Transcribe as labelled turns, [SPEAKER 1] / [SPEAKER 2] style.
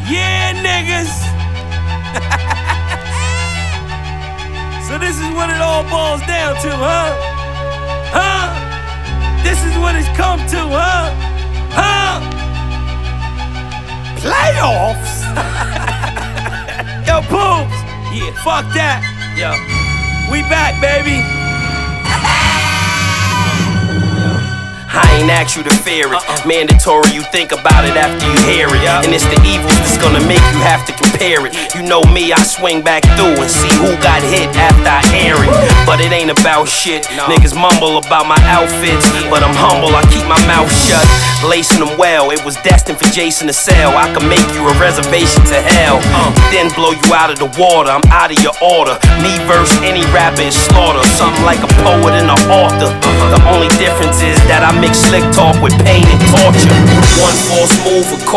[SPEAKER 1] Yeah, niggas. So this is what it all boils down to, huh? Huh? This is what it's come to, huh? Huh? Playoffs? Yo, Poops. Yeah, fuck that. Yo, we back, baby.
[SPEAKER 2] I ain't asked you to fear it. Mandatory, you think about it after you hear it. And it's the evils that's gonna make you have to compare it. You know me, I swing back through and see who got hit after I air it. But it ain't about shit. Niggas mumble about my outfits, but I'm humble, I keep my mouth shut. Lacing them well, it was destined for Jason to sell. I can make you a reservation to hell, then blow you out of the water. I'm out of your order. Me versus any rapper is slaughter. Something like a poet and an author. The only difference is that I mix slick talk with pain and torture. One false move will